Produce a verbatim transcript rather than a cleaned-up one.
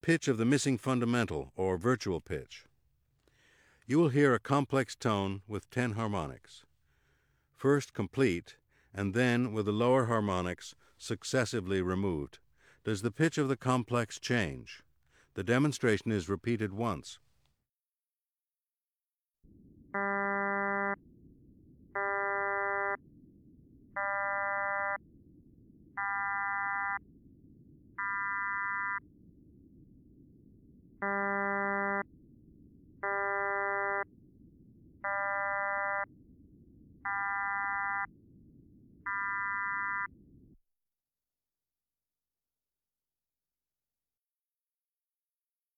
pitch of the missing fundamental, or virtual pitch. You will hear a complex tone with ten harmonics. First complete, and then with the lower harmonics successively removed. Does the pitch of the complex change? The demonstration is repeated once.